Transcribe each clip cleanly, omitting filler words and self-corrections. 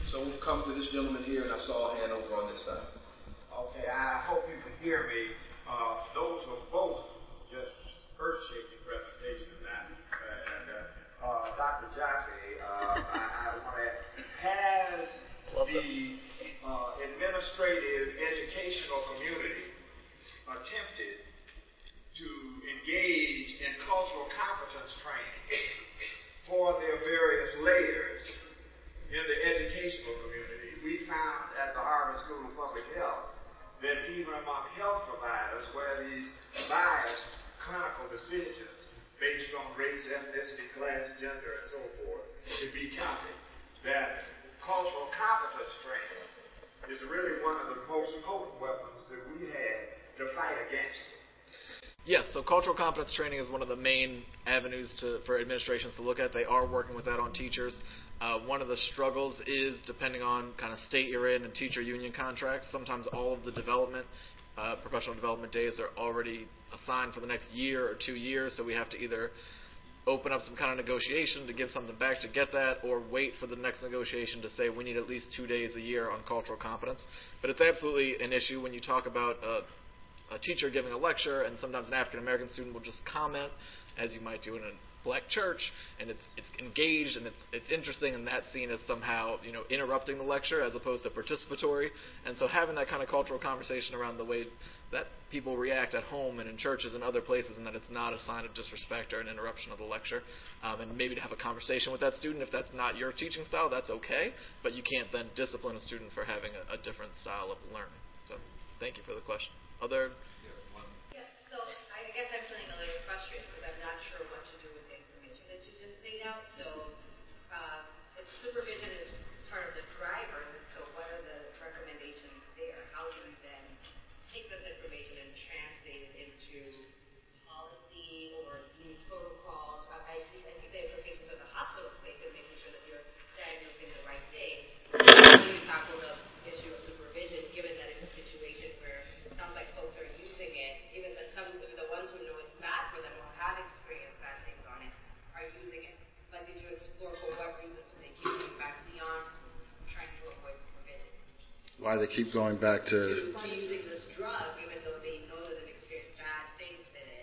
So we'll come to this gentleman here, and I saw a hand over on this side. Okay, I hope you can hear me. Those were both just earth-shaking presentations. Dr. Jaffe, I want to has the administrative educational community attempted to engage in cultural competence training for their various layers in the educational community. We found at the Harvard School of Public Health that even among health providers, where these biased clinical decisions based on race, ethnicity, class, gender, and so forth to be counted, that cultural competence training is really one of the most potent weapons that we have to fight against it. Yes, so cultural competence training is one of the main avenues for administrations to look at. They are working with that on teachers. One of the struggles is, depending on kind of state you're in and teacher union contracts, sometimes all of the professional development days are already assigned for the next year or 2 years, so we have to either open up some kind of negotiation to give something back to get that, or wait for the next negotiation to say we need at least 2 days a year on cultural competence. But it's absolutely an issue when you talk about a teacher giving a lecture, and sometimes an African-American student will just comment, as you might do in a black church, and it's engaged and it's interesting, and that's seen as somehow interrupting the lecture as opposed to participatory. And so having that kind of cultural conversation around the way that people react at home and in churches and other places, and that it's not a sign of disrespect or an interruption of the lecture, and maybe to have a conversation with that student. If that's not your teaching style, that's okay, but you can't then discipline a student for having a different style of learning. So thank you for the question. Other? Yeah, so I guess I'm feeling a little frustrated because I'm not sure what to do with the information that you just laid out. So if supervision is part of the driver, so what are the recommendations there? How do you then take this information and translate it into policy or new protocols? I see the implications of the hospital space and making sure that you're diagnosing the right thing. You tackle the issue of supervision, given that it's a situation where it sounds like folks are using it, even that some of the ones who know it's bad for them or have experienced bad things on it are using it. But did you explore for what reasons they keep going back beyond trying to avoid supervision? Why they keep going back to using this drug, even though they know that they've experienced bad things with it,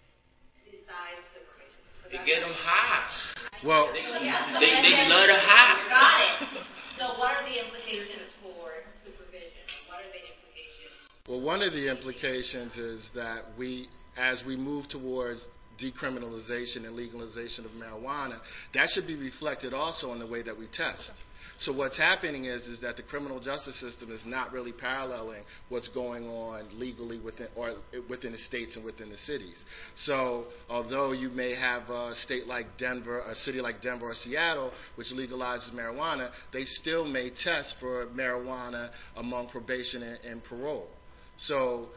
besides supervision? They get them high. Well, they love the high. Got it. So what are the implications for supervision? What are the implications? Well, one of the implications is that as we move towards decriminalization and legalization of marijuana, that should be reflected also in the way that we test. So what's happening is that the criminal justice system is not really paralleling what's going on legally within the states and within the cities. So although you may have a state like Denver, a city like Denver or Seattle, which legalizes marijuana, they still may test for marijuana among probation and parole. So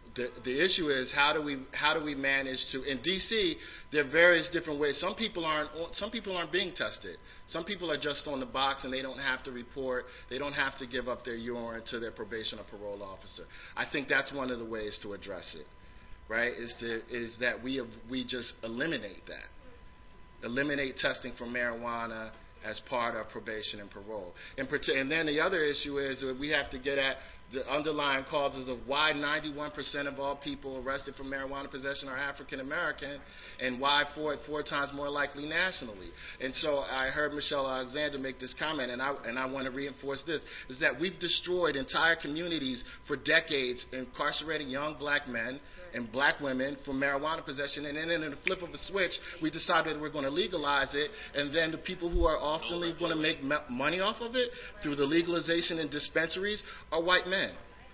the issue is how do we manage to, in D.C. there are various different ways. Some people aren't being tested. Some people are just on the box and they don't have to report. They don't have to give up their urine to their probation or parole officer. I think that's one of the ways to address it, right? Is that we just eliminate that, eliminate testing for marijuana as part of probation and parole. And then the other issue is that we have to get at the underlying causes of why 91% of all people arrested for marijuana possession are African American, and why four times more likely nationally. And so I heard Michelle Alexander make this comment, and I want to reinforce this, is that we've destroyed entire communities for decades, incarcerating young black men and black women for marijuana possession, and then in the flip of a switch, we decided we're going to legalize it, and then the people who are often going to make money off of it through the legalization in dispensaries are white men.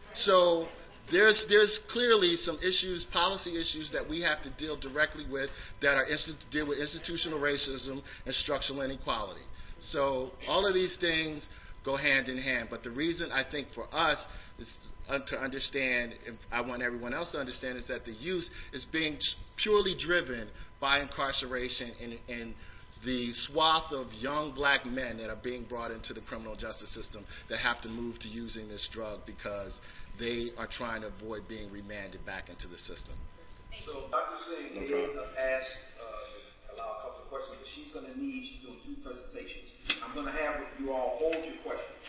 So there's clearly some issues, policy issues that we have to deal directly with that are deal with institutional racism and structural inequality. So all of these things go hand in hand, but the reason I think for us is to understand, and I want everyone else to understand, is that the use is being purely driven by incarceration and the swath of young black men that are being brought into the criminal justice system that have to move to using this drug because they are trying to avoid being remanded back into the system. So Dr. Singh asked, allow a couple of questions, but she's doing 2 presentations. I'm going to have you all hold your questions.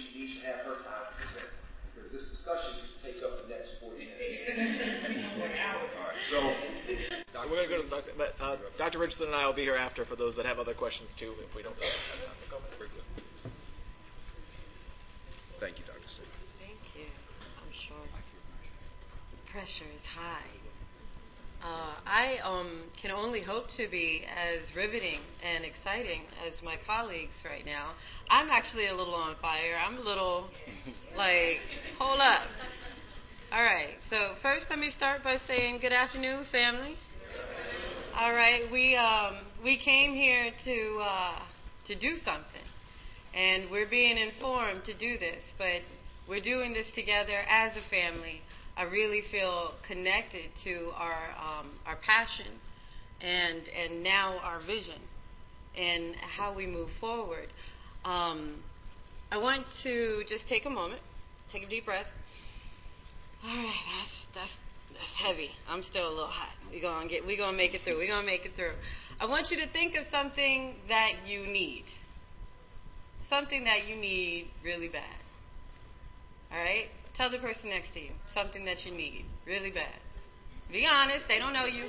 she needs to have her time to present. Because this discussion could take up the next 40 minutes. All right, so we're going to go to Dr. Richardson and I will be here after for those that have other questions too. If we don't have time to go. Very good. Thank you, Dr. Singh. Thank you. I'm sure the pressure is high. I can only hope to be as riveting and exciting as my colleagues right now. I'm actually a little on fire. I'm a little like, hold up. All right. So first, let me start by saying good afternoon, family. All right. We came here to do something, and we're being informed to do this, but we're doing this together as a family. I really feel connected to our passion and now our vision and how we move forward. I want to just take a moment, take a deep breath. All right, that's heavy. I'm still a little hot. We're gonna make it through. We're gonna make it through. I want you to think of something that you need. Something that you need really bad. All right? Tell the person next to you something that you need really bad. Be honest, they don't know you.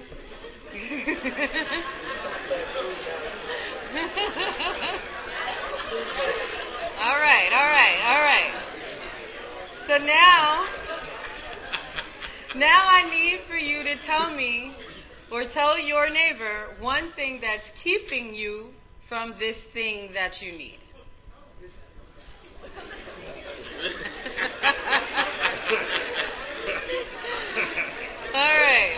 All right. So now I need for you to tell me or tell your neighbor one thing that's keeping you from this thing that you need. All right.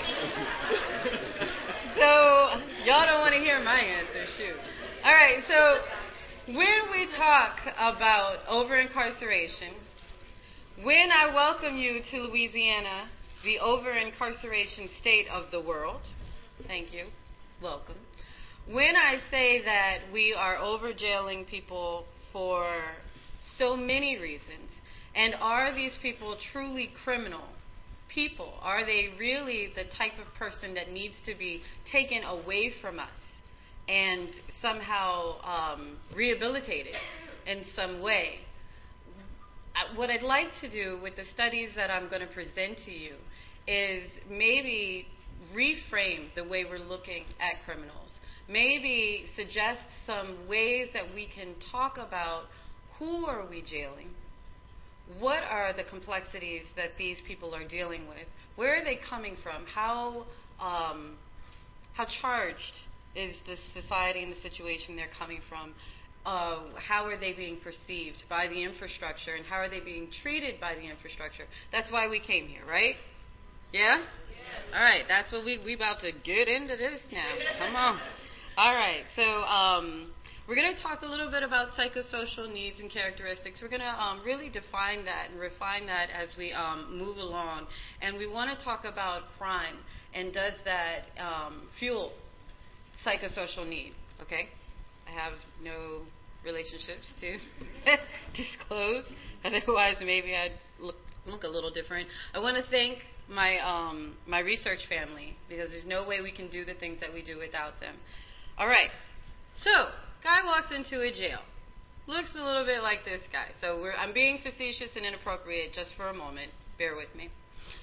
So y'all don't want to hear my answer, shoot. All right. So when we talk about over-incarceration, when I welcome you to Louisiana, the over-incarceration state of the world, thank you, welcome. When I say that we are over-jailing people for so many reasons, and are these people truly criminal people? Are they really the type of person that needs to be taken away from us and somehow rehabilitated in some way? What I'd like to do with the studies that I'm going to present to you is maybe reframe the way we're looking at criminals. Maybe suggest some ways that we can talk about who are we jailing? What are the complexities that these people are dealing with? Where are they coming from? How charged is the society and the situation they're coming from? How are they being perceived by the infrastructure, and how are they being treated by the infrastructure? That's why we came here, right? Yeah? Yes. All right, that's what we about to get into this now. Come on. All right, so we're going to talk a little bit about psychosocial needs and characteristics. We're going to really define that and refine that as we move along. And we want to talk about crime, and does that fuel psychosocial need, okay? I have no relationships to disclose, otherwise maybe I'd look a little different. I want to thank my research family, because there's no way we can do the things that we do without them. All right, so guy walks into a jail. Looks a little bit like this guy. So I'm being facetious and inappropriate just for a moment. Bear with me.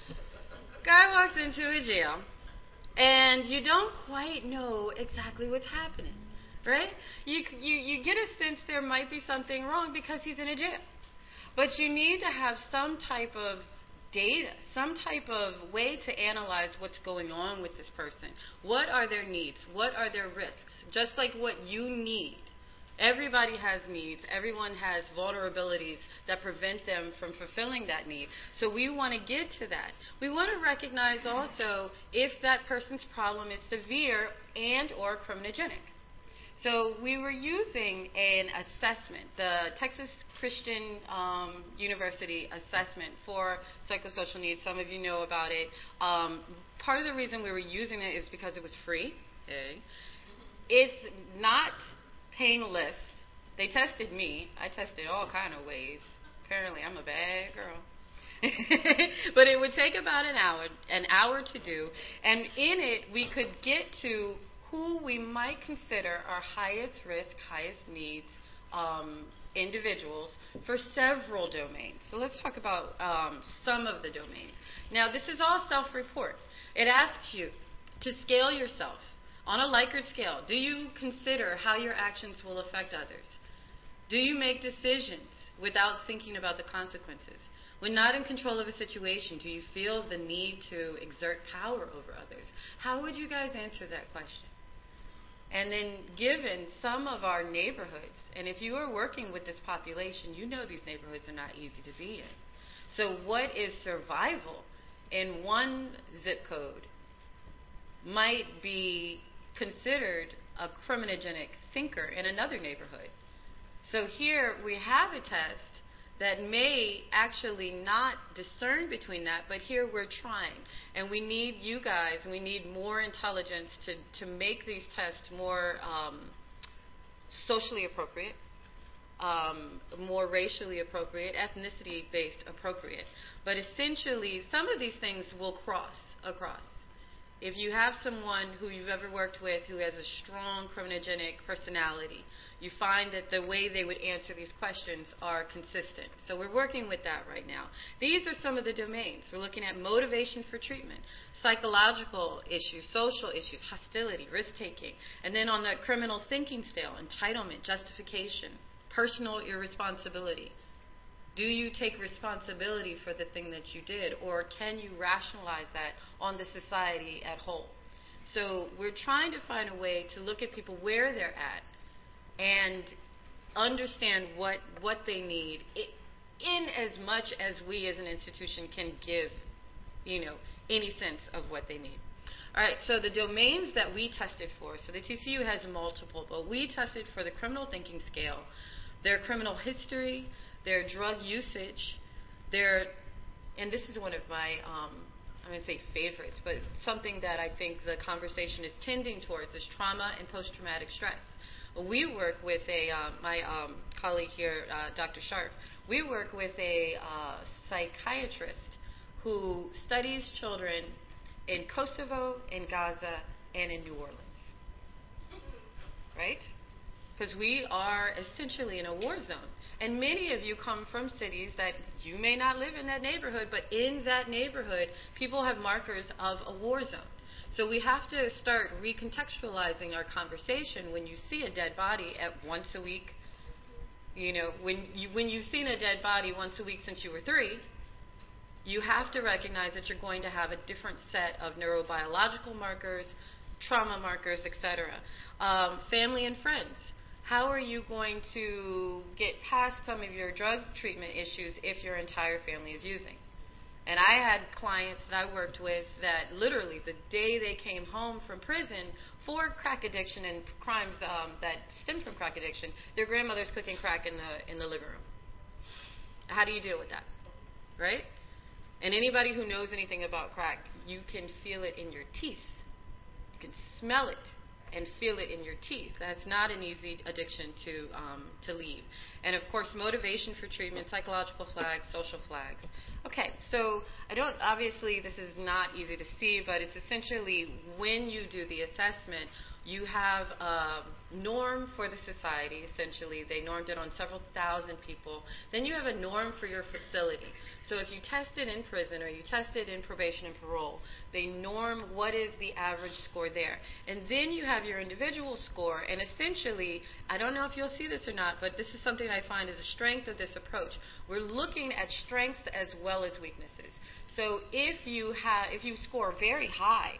Guy walks into a jail, and you don't quite know exactly what's happening, right? You get a sense there might be something wrong because he's in a jail. But you need to have some type of data, some type of way to analyze what's going on with this person. What are their needs? What are their risks? Just like what you need. Everybody has needs. Everyone has vulnerabilities that prevent them from fulfilling that need. So we want to get to that. We want to recognize also if that person's problem is severe and or criminogenic. So we were using an assessment, the Texas Christian University assessment for psychosocial needs. Some of you know about it. Part of the reason we were using it is because it was free. Okay. It's not painless. They tested me. I tested all kind of ways. Apparently, I'm a bad girl. But it would take about an hour to do. And in it, we could get to who we might consider our highest risk, highest needs individuals for several domains. So let's talk about some of the domains. Now, this is all self-report. It asks you to scale yourself on a Likert scale. Do you consider how your actions will affect others? Do you make decisions without thinking about the consequences? When not in control of a situation, do you feel the need to exert power over others? How would you guys answer that question? And then given some of our neighborhoods, and if you are working with this population, you know these neighborhoods are not easy to be in. So what is survival in one zip code might be considered a criminogenic thinker in another neighborhood. So here we have a test that may actually not discern between that, but here we're trying. And we need you guys, and we need more intelligence to make these tests more socially appropriate, more racially appropriate, ethnicity-based appropriate. But essentially, some of these things will cross across. If you have someone who you've ever worked with who has a strong criminogenic personality, you find that the way they would answer these questions are consistent. So we're working with that right now. These are some of the domains. We're looking at motivation for treatment, psychological issues, social issues, hostility, risk-taking. And then on the criminal thinking scale, entitlement, justification, personal irresponsibility. Do you take responsibility for the thing that you did, or can you rationalize that on the society at whole? So we're trying to find a way to look at people where they're at and understand what they need in as much as we as an institution can give, any sense of what they need. All right, so the domains that we tested for, so the TCU has multiple, but we tested for the criminal thinking scale, their criminal history, their drug usage, and this is one of my, I'm going to say favorites, but something that I think the conversation is tending towards is trauma and post-traumatic stress. We work with my colleague here, Dr. Sharp, we work with a psychiatrist who studies children in Kosovo, in Gaza, and in New Orleans. Right? Because we are essentially in a war zone. And many of you come from cities that you may not live in that neighborhood, but in that neighborhood, people have markers of a war zone. So we have to start recontextualizing our conversation when you see a dead body at once a week. When you've seen a dead body once a week since you were 3, you have to recognize that you're going to have a different set of neurobiological markers, trauma markers, etc. Family and friends. How are you going to get past some of your drug treatment issues if your entire family is using? And I had clients that I worked with that literally the day they came home from prison for crack addiction and crimes that stem from crack addiction, their grandmother's cooking crack in the living room. How do you deal with that? Right? And anybody who knows anything about crack, you can feel it in your teeth. You can smell it and feel it in your teeth. That's not an easy addiction to leave. And of course, motivation for treatment, psychological flags, social flags. Okay, so obviously this is not easy to see, but it's essentially when you do the assessment, you have a norm for the society, essentially. They normed it on several thousand people. Then you have a norm for your facility. So if you test it in prison or you test it in probation and parole, they norm what is the average score there. And then you have your individual score, and essentially, I don't know if you'll see this or not, but this is something I find is a strength of this approach. We're looking at strengths as well as weaknesses. So if you score very high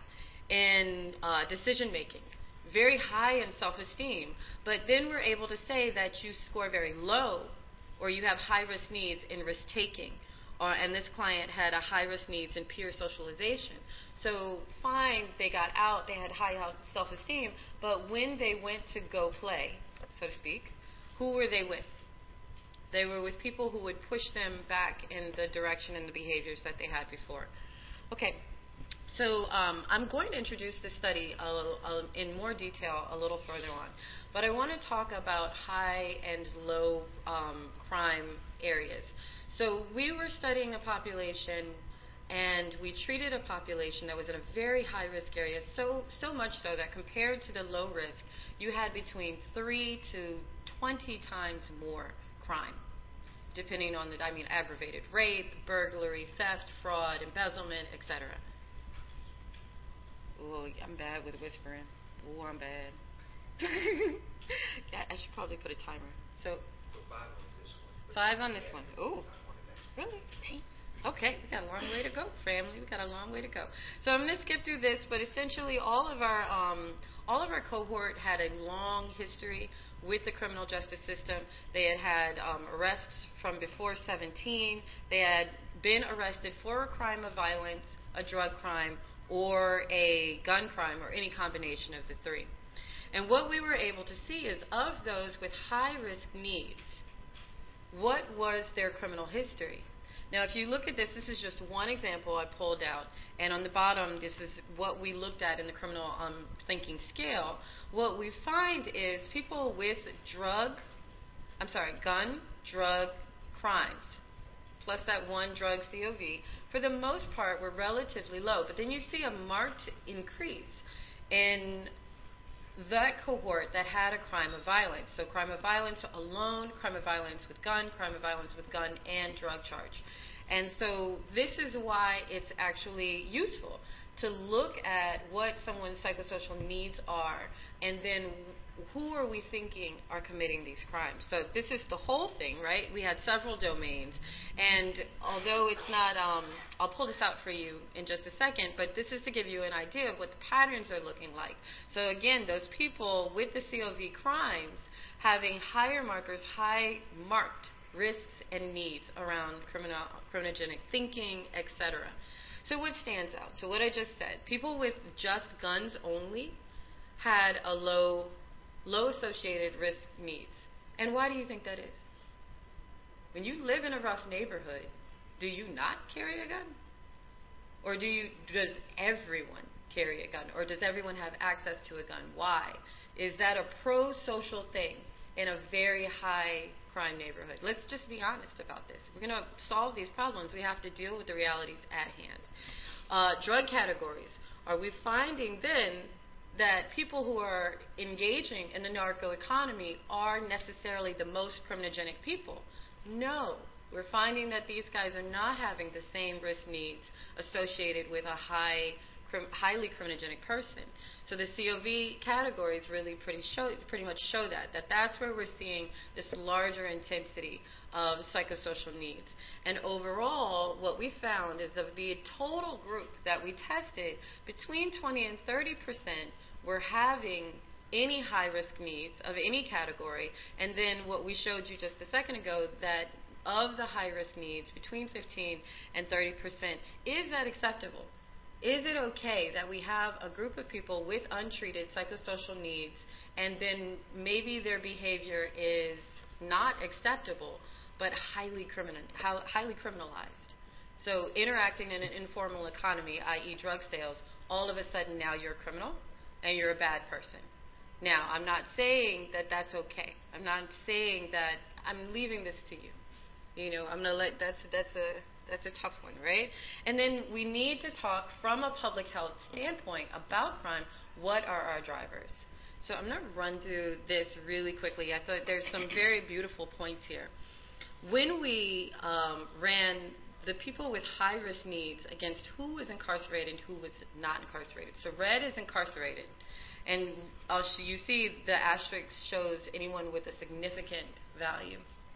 in decision making, very high in self-esteem, but then we're able to say that you score very low or you have high-risk needs in risk-taking, and this client had a high-risk needs in peer socialization. So fine, they got out, they had high self-esteem, but when they went to go play, so to speak, who were they with? They were with people who would push them back in the direction and the behaviors that they had before. Okay. So I'm going to introduce this study in more detail a little further on. But I want to talk about high and low crime areas. So we were studying a population, and we treated a population that was in a very high-risk area, so much so that compared to the low risk, you had between 3 to 20 times more crime, depending on aggravated rape, burglary, theft, fraud, embezzlement, etc. Oh, I'm bad with whispering. Oh, I'm bad. Yeah, I should probably put a timer. So, 5 on this one. Oh, really? Okay, we got a long way to go, family. We got a long way to go. So I'm going to skip through this, but essentially all of our cohort had a long history with the criminal justice system. They had arrests from before 17. They had been arrested for a crime of violence, a drug crime, or a gun crime, or any combination of the three. And what we were able to see is, of those with high-risk needs, what was their criminal history? Now, if you look at this, this is just one example I pulled out, and on the bottom, this is what we looked at in the criminal thinking scale. What we find is people with gun, drug crimes, plus that one drug COV, for the most part, were relatively low. But then you see a marked increase in that cohort that had a crime of violence. So crime of violence alone, crime of violence with gun, crime of violence with gun, and drug charge. And so this is why it's actually useful to look at what someone's psychosocial needs are, and then who are we thinking are committing these crimes. So this is the whole thing, right? We had several domains, and although it's not, I'll pull this out for you in just a second, but this is to give you an idea of what the patterns are looking like. So again, those people with the COV crimes having higher markers, high marked risks and needs around criminogenic thinking, etc. So what stands out? So what I just said, people with just guns only had a low associated risk needs. And why do you think that is? When you live in a rough neighborhood, do you not carry a gun? Or does everyone carry a gun? Or does everyone have access to a gun? Why? Is that a pro-social thing in a very high crime neighborhood? Let's just be honest about this. If we're going to solve these problems, we have to deal with the realities at hand. Drug categories. Are we finding then that people who are engaging in the narco economy are necessarily the most criminogenic people? No. We're finding that these guys are not having the same risk needs associated with a highly criminogenic person. So the COV categories really pretty much show that that's where we're seeing this larger intensity of psychosocial needs. And overall, what we found is of the total group that we tested, between 20 and 30% were having any high-risk needs of any category. And then what we showed you just a second ago, that of the high-risk needs, between 15 and 30%, is that acceptable? Is it okay that we have a group of people with untreated psychosocial needs, and then maybe their behavior is not acceptable, but highly criminalized? So interacting in an informal economy, i.e. drug sales, all of a sudden now you're a criminal and you're a bad person. Now, I'm not saying that that's okay. I'm not saying that. I'm leaving this to you. You know, I'm gonna let that's a tough one, right? And then we need to talk from a public health standpoint about crime. What are our drivers? So I'm going to run through this really quickly. I thought there's some very beautiful points here. When we ran the people with high-risk needs against who was incarcerated and who was not incarcerated. So red is incarcerated. And you see the asterisk shows anyone with a significant value.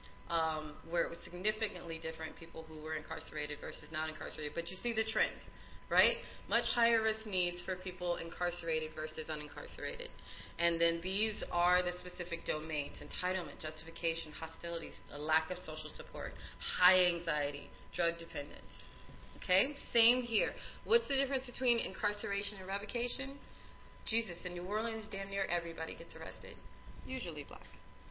Where it was significantly different, people who were incarcerated versus not incarcerated. But you see the trend, right? Much higher risk needs for people incarcerated versus unincarcerated. And then these are the specific domains: entitlement, justification, hostilities, a lack of social support, high anxiety, drug dependence. Okay? Same here. What's the difference between incarceration and revocation? Jesus, in New Orleans, damn near everybody gets arrested. Usually black.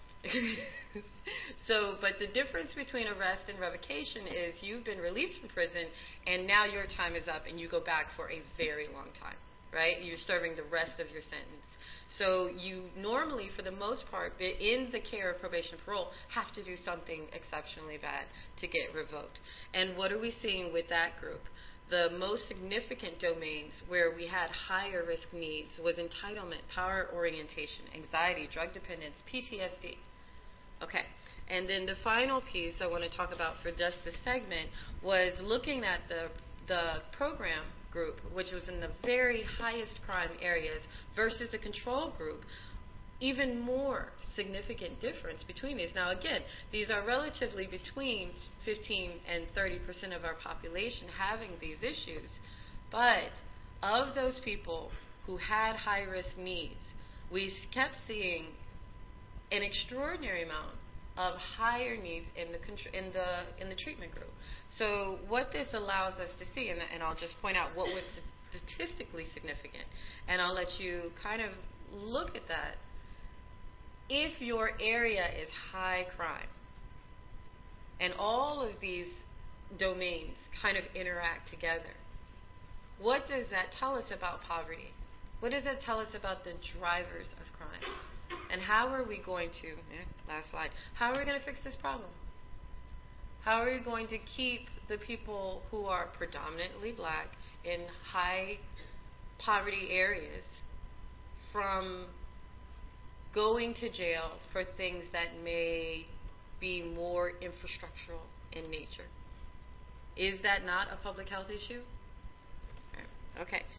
But the difference between arrest and revocation is you've been released from prison and now your time is up and you go back for a very long time, right? You're serving the rest of your sentence. So you normally, for the most part, in the care of probation and parole, have to do something exceptionally bad to get revoked. And what are we seeing with that group? The most significant domains where we had higher risk needs was entitlement, power orientation, anxiety, drug dependence, PTSD. Okay. And then the final piece I want to talk about for just this segment was looking at the program group, which was in the very highest crime areas, versus the control group. Even more significant difference between these. Now, again, these are relatively between 15 and 30% of our population having these issues. But of those people who had high-risk needs, we kept seeing an extraordinary amount of higher needs in the treatment group. So what this allows us to see, and I'll just point out what was statistically significant, and I'll let you kind of look at that. If your area is high crime, and all of these domains kind of interact together, what does that tell us about poverty? What does that tell us about the drivers of crime? And how are we going to, last slide, how are we going to fix this problem? How are we going to keep the people who are predominantly black in high poverty areas from going to jail for things that may be more infrastructural in nature? Is that not a public health issue? Okay.